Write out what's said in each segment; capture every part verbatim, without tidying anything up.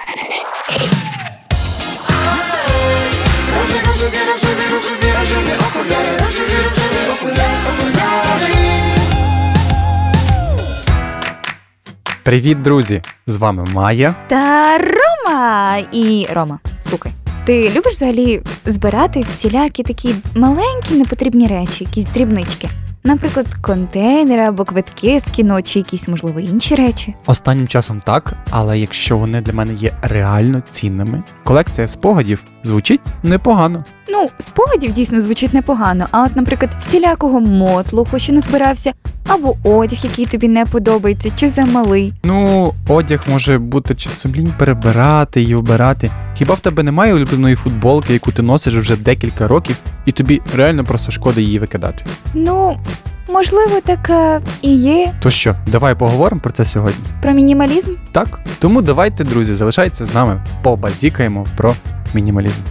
Привіт, друзі! З вами Майя та Рома. І Рома, слухай, ти любиш взагалі збирати всілякі такі маленькі непотрібні речі, якісь дрібнички? Наприклад, контейнери або квитки з кіно, чи якісь, можливо, інші речі? Останнім часом так, але якщо вони для мене є реально цінними, колекція спогадів звучить непогано. Ну, спогадів дійсно звучить непогано, а от, наприклад, всілякого мотлуху, що назбирався, або одяг, який тобі не подобається, чи замалий. Ну, одяг може бути чи сумлінь перебирати і обирати. Хіба в тебе немає улюбленої футболки, яку ти носиш вже декілька років, і тобі реально просто шкода її викидати? Ну, можливо, така і є. То що, давай поговоримо про це сьогодні? Про мінімалізм? Так, тому давайте, друзі, залишайтеся з нами, побазікаємо про мінімалізм.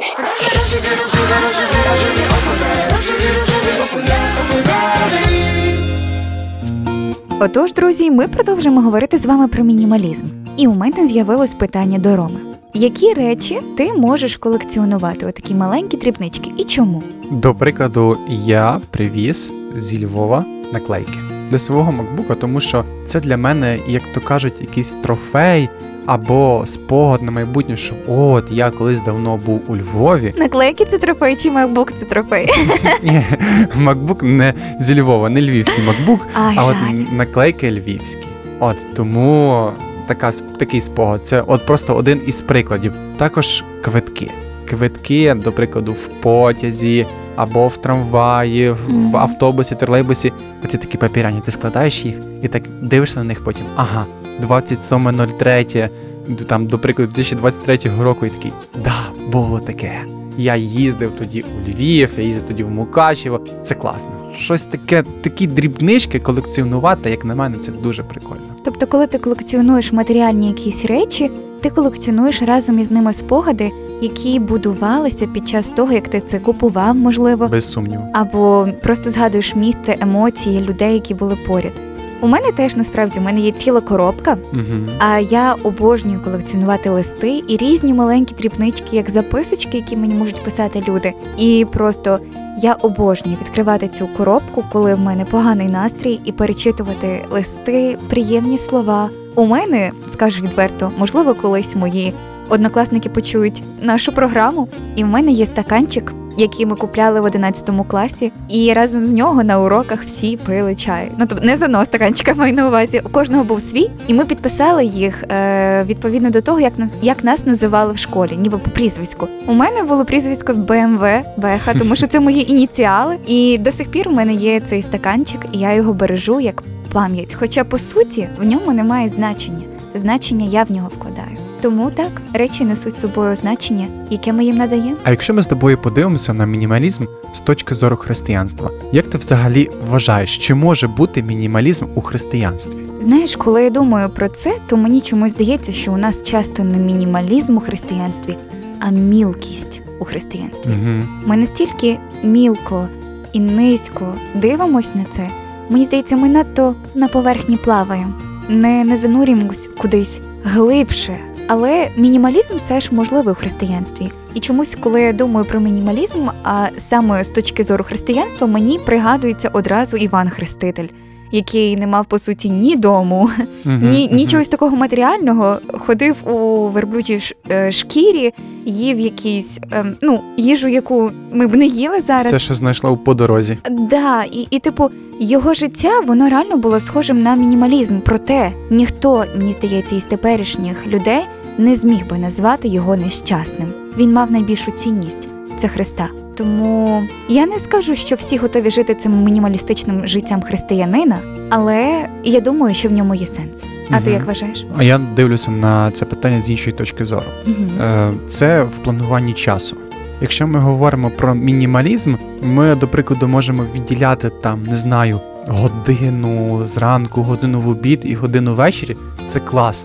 Отож, друзі, ми продовжимо говорити з вами про мінімалізм. І у мене з'явилось питання до Роми. Які речі ти можеш колекціонувати, отакі маленькі дрібнички, і чому? До прикладу, я привіз зі Львова наклейки для свого макбука, тому що це для мене, як то кажуть, якийсь трофей або спогад на майбутнє, що от я колись давно був у Львові. Наклейки – це трофей, чи макбук – це трофей? Ні, макбук не зі Львова, не львівський макбук, а, а от наклейки львівські. От тому така, такий спогад. Це от просто один із прикладів. Також квитки. Квитки, до прикладу, в потязі, або в трамваї, в, mm-hmm. в автобусі, тролейбусі. Оці такі папіряні. Ти складаєш їх і так дивишся на них потім. Ага, двадцять сьоме нуль третє, там, до прикладу, дві тисячі двадцять третього року, і такий, да, було таке. Я їздив тоді у Львів, я їздив тоді в Мукачево. Це класно. Щось таке, такі дрібнички колекціонувати, як на мене, це дуже прикольно. Тобто, коли ти колекціонуєш матеріальні якісь речі, ти колекціонуєш разом із ними спогади, які будувалися під час того, як ти це купував, можливо. Без сумніву. Або просто згадуєш місце, емоції, людей, які були поряд. У мене теж, насправді, у мене є ціла коробка, угу. а я обожнюю колекціонувати листи і різні маленькі дрібнички, як записочки, які мені можуть писати люди. І просто я обожнюю відкривати цю коробку, коли в мене поганий настрій, і перечитувати листи, приємні слова. У мене, скажу відверто, можливо, колись мої однокласники почують нашу програму, і в мене є стаканчик, які ми купляли в одинадцятому класі, і разом з нього на уроках всі пили чай. Ну, тобто не з одного стаканчика, маю на увазі. У кожного був свій, і ми підписали їх е, відповідно до того, як нас, як нас називали в школі, ніби по прізвиську. У мене було прізвисько Б М В, Беха, тому що це мої ініціали, і до сих пір у мене є цей стаканчик, і я його бережу як пам'ять. Хоча, по суті, в ньому немає значення. Значення я в нього вкладаю. Тому так, речі несуть з собою значення, яке ми їм надаємо. А якщо ми з тобою подивимося на мінімалізм з точки зору християнства, як ти взагалі вважаєш, чи може бути мінімалізм у християнстві? Знаєш, коли я думаю про це, то мені чомусь здається, що у нас часто не мінімалізм у християнстві, а мілкість у християнстві. Угу. Ми настільки мілко і низько дивимось на це, мені здається, ми надто на поверхні плаваємо, не, не занурюємось кудись глибше. Але мінімалізм все ж можливий у християнстві. І чомусь, коли я думаю про мінімалізм, а саме з точки зору християнства, мені пригадується одразу Іван Хреститель, який не мав, по суті, ні дому, uh-huh, ні, uh-huh. нічогось такого матеріального, ходив у верблюджій шкірі, їв якісь, ем, ну, їжу, яку ми б не їли зараз. Все, що знайшла по дорозі. Да, і, і типу, його життя, воно реально було схожим на мінімалізм. Проте ніхто, мені здається, із теперішніх людей не зміг би назвати його нещасним. Він мав найбільшу цінність – це Христа. Тому я не скажу, що всі готові жити цим мінімалістичним життям християнина, але я думаю, що в ньому є сенс. А угу. ти як вважаєш? А я дивлюся на це питання з іншої точки зору. Угу. Це в плануванні часу. Якщо ми говоримо про мінімалізм, ми, до прикладу, можемо відділяти там, не знаю, годину зранку, годину в обід і годину ввечері. Це класно.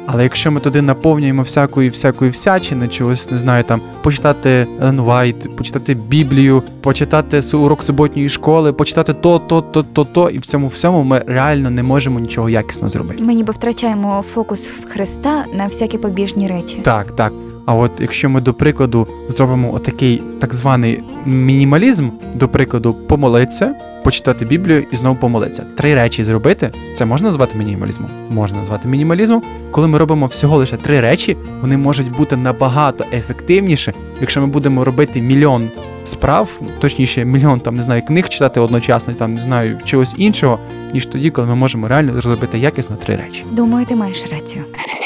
Але якщо ми туди наповнюємо всякої всякої всячини, чогось, не знаю, там, почитати Елен Вайт, почитати Біблію, почитати су- урок суботньої школи, почитати то, то, то, то, то, і в цьому всьому ми реально не можемо нічого якісно зробити. Ми ніби втрачаємо фокус з Христа на всякі побіжні речі. Так, так. А от якщо ми, до прикладу, зробимо отакий так званий мінімалізм, до прикладу, помолитися, почитати Біблію і знову помолитися. Три речі зробити, це можна назвати мінімалізмом? Можна назвати мінімалізмом. Коли ми робимо всього лише три речі, вони можуть бути набагато ефективніше, якщо ми будемо робити мільйон справ, точніше, мільйон, там, не знаю, книг читати одночасно, там, не знаю, чогось іншого, ніж тоді, коли ми можемо реально зробити якісно три речі. Думаю, ти маєш рацію.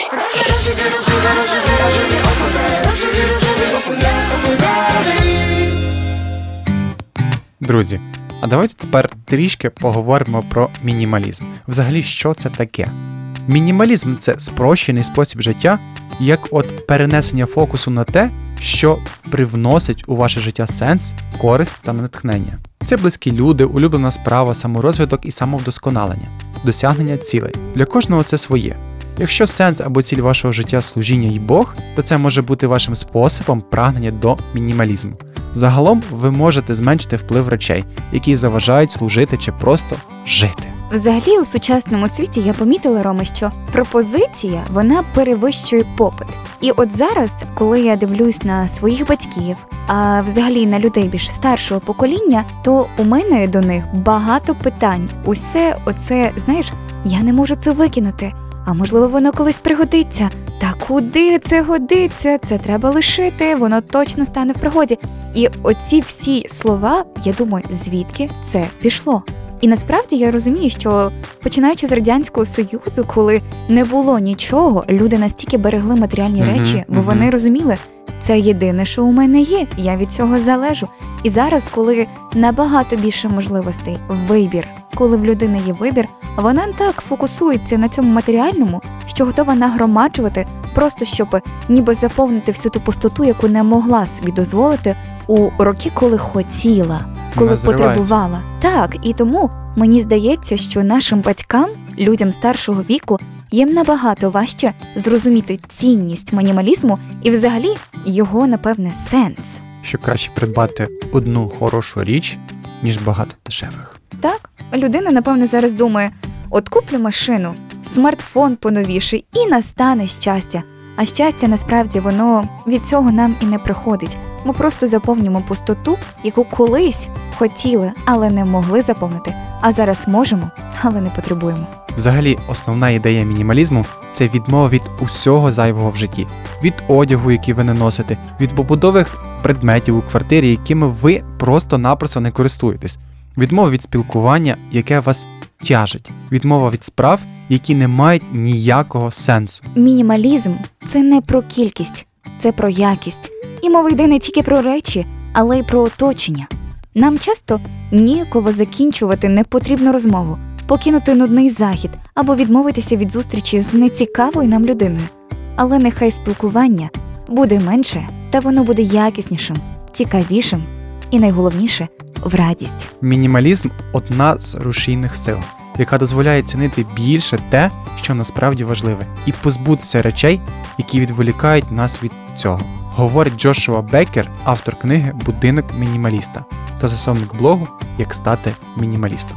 Друзі, а давайте тепер трішки поговоримо про мінімалізм. Взагалі, що це таке? Мінімалізм – це спрощений спосіб життя, як от перенесення фокусу на те, що привносить у ваше життя сенс, користь та натхнення. Це близькі люди, улюблена справа, саморозвиток і самовдосконалення, досягнення цілей. Для кожного це своє. Якщо сенс або ціль вашого життя – служіння і Бог, то це може бути вашим способом прагнення до мінімалізму. Загалом ви можете зменшити вплив речей, які заважають служити чи просто жити. Взагалі, у сучасному світі я помітила, Роме, що пропозиція, вона перевищує попит. І от зараз, коли я дивлюсь на своїх батьків, а взагалі на людей більш старшого покоління, то у мене до них багато питань. Усе оце, знаєш, я не можу це викинути. А можливо, воно колись пригодиться. Та куди це годиться? Це треба лишити, воно точно стане в пригоді. І оці всі слова, я думаю, звідки це пішло? І насправді я розумію, що починаючи з Радянського Союзу, коли не було нічого, люди настільки берегли матеріальні Мгм, речі, бо мгм. вони розуміли, це єдине, що у мене є, я від цього залежу. І зараз, коли набагато більше можливостей, вибір, коли в людини є вибір, вона так фокусується на цьому матеріальному, що готова нагромаджувати, просто щоб ніби заповнити всю ту пустоту, яку не могла собі дозволити у роки, коли хотіла, коли Вона зривається. потребувала. Так, і тому мені здається, що нашим батькам, людям старшого віку, їм набагато важче зрозуміти цінність мінімалізму і взагалі його, напевне, сенс. Що краще придбати одну хорошу річ, ніж багато дешевих. Так, людина, напевне, зараз думає, от куплю машину, смартфон поновіший і настане щастя. А щастя, насправді, воно від цього нам і не приходить. Ми просто заповнюємо пустоту, яку колись хотіли, але не могли заповнити. А зараз можемо, але не потребуємо. Взагалі, основна ідея мінімалізму – це відмова від усього зайвого в житті. Від одягу, який ви не носите, від побутових предметів у квартирі, якими ви просто-напросто не користуєтесь. Відмова від спілкування, яке вас тяжить. Відмова від справ, які не мають ніякого сенсу. Мінімалізм – це не про кількість, це про якість. І мова йде не тільки про речі, але й про оточення. Нам часто ніяково закінчувати непотрібну розмову, покинути нудний захід або відмовитися від зустрічі з нецікавою нам людиною. Але нехай спілкування буде менше, та воно буде якіснішим, цікавішим і, найголовніше, в радість. Мінімалізм – одна з рушійних сил, яка дозволяє цінити більше те, що насправді важливе, і позбутися речей, які відволікають нас від цього. Говорить Джошуа Беккер, автор книги «Будинок мінімаліста» та засновник блогу «Як стати мінімалістом».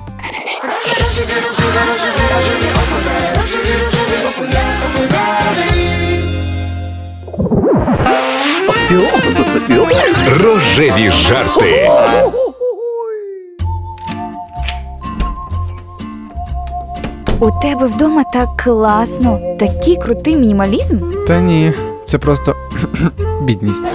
Рожеві жарти. У тебе вдома так класно, такий крутий мінімалізм. Та ні, це просто бідність.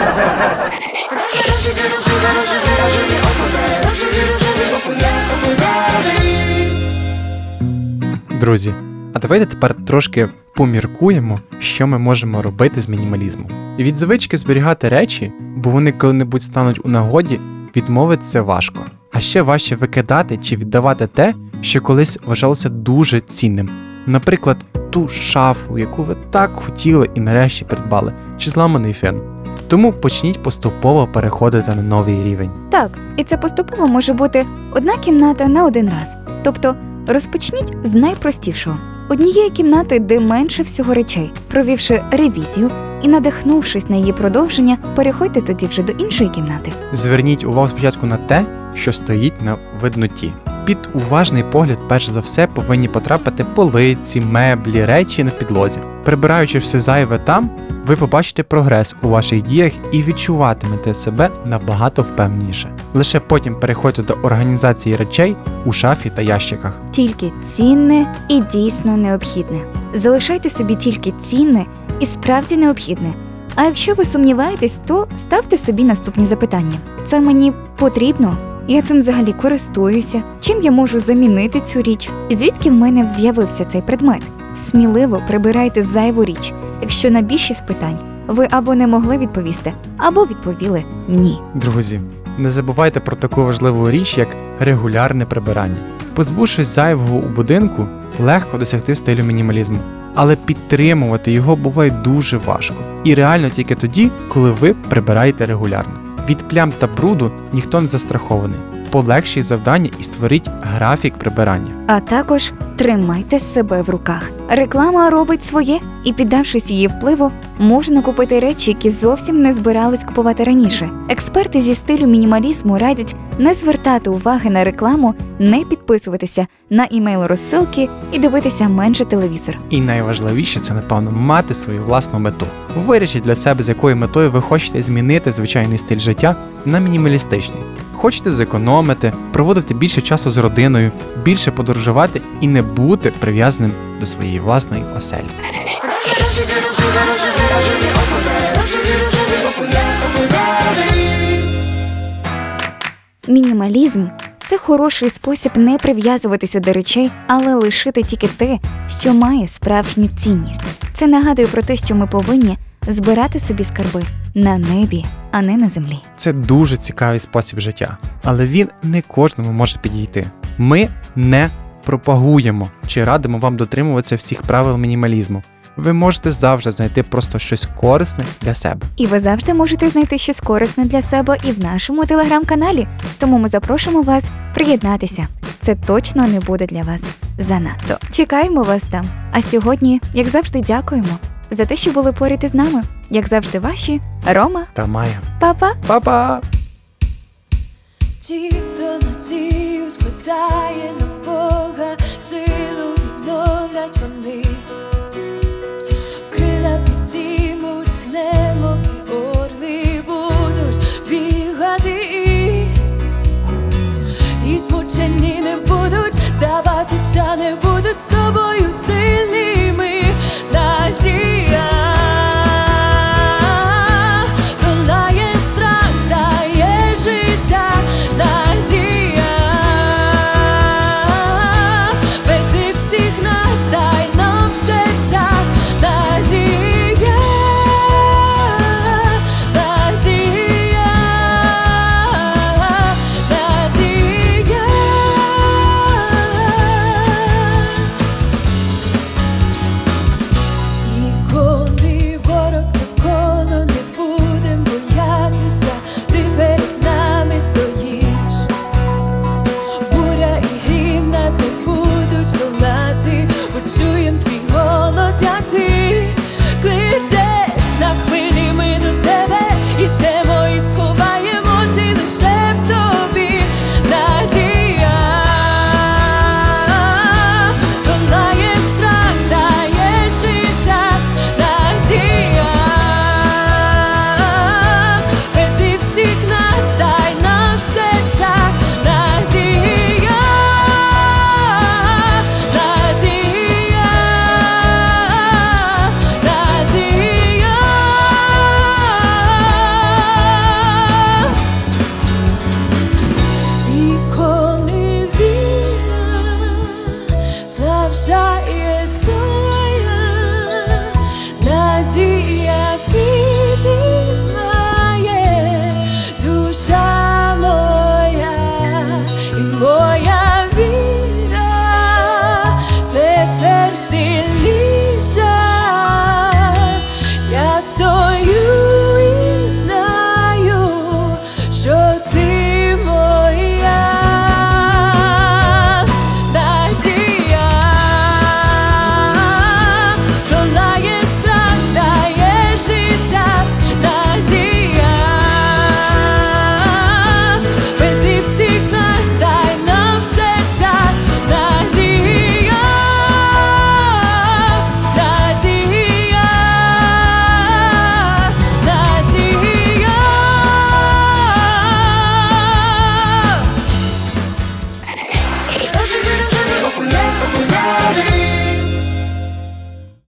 Друзі, а давайте тепер трошки поміркуємо, що ми можемо робити з мінімалізмом. І від звички зберігати речі, бо вони коли-небудь стануть у нагоді, відмовитися важко. А ще важче викидати чи віддавати те, що колись вважалося дуже цінним. Наприклад, ту шафу, яку ви так хотіли і нарешті придбали, чи зламаний фен. Тому почніть поступово переходити на новий рівень. Так, і це поступово може бути одна кімната на один раз. Тобто розпочніть з найпростішого. однієї кімнати, де менше всього речей. Провівши ревізію і надихнувшись на її продовження, переходьте тоді вже до іншої кімнати. Зверніть увагу спочатку на те, що стоїть на видноті. Під уважний погляд, перш за все, повинні потрапити полиці, меблі, речі на підлозі. Прибираючи все зайве там, ви побачите прогрес у ваших діях і відчуватимете себе набагато впевненіше. Лише потім переходьте до організації речей у шафі та ящиках. Тільки цінне і дійсно необхідне. Залишайте собі тільки цінне і справді необхідне. А якщо ви сумніваєтесь, то ставте собі наступні запитання. Це мені потрібно? Я цим взагалі користуюся? Чим я можу замінити цю річ? І звідки в мене з'явився цей предмет? Сміливо прибирайте зайву річ, якщо на більшість питань ви або не могли відповісти, або відповіли «ні». Друзі, не забувайте про таку важливу річ, як регулярне прибирання. Позбувшись зайвого у будинку, легко досягти стилю мінімалізму. Але підтримувати його буває дуже важко. І реально тільки тоді, коли ви прибираєте регулярно. Від плям та бруду ніхто не застрахований. Полегшіть завдання і створіть графік прибирання. А також тримайте себе в руках. Реклама робить своє, і піддавшись її впливу, можна купити речі, які зовсім не збирались купувати раніше. Експерти зі стилю мінімалізму радять не звертати уваги на рекламу, не підписуватися на імейл-розсилки і дивитися менше телевізор. І найважливіше – це, напевно, мати свою власну мету. Вирішіть для себе, з якою метою ви хочете змінити звичайний стиль життя на мінімалістичний. Хочете зекономити, проводити більше часу з родиною, більше подорожувати і не бути прив'язаним до своєї власної оселі. Мінімалізм – це хороший спосіб не прив'язуватися до речей, але лишити тільки те, що має справжню цінність. Це нагадує про те, що ми повинні збирати собі скарби на небі, а не на землі. Це дуже цікавий спосіб життя, але він не кожному може підійти. Ми не пропагуємо чи радимо вам дотримуватися всіх правил мінімалізму. Ви можете завжди знайти просто щось корисне для себе. І ви завжди можете знайти щось корисне для себе і в нашому телеграм-каналі, тому ми запрошуємо вас приєднатися. Це точно не буде для вас занадто. Чекаємо вас там. А сьогодні, як завжди, дякуємо за те, що були поряд із нами. Як завжди, ваші Рома Та Майя. Папа. Па-па! Ті, хто надію складає на Бога, силу відновлять вони. Крила підіймуть з немов ті орли, будуть бігати і, і змучені не будуть здавати.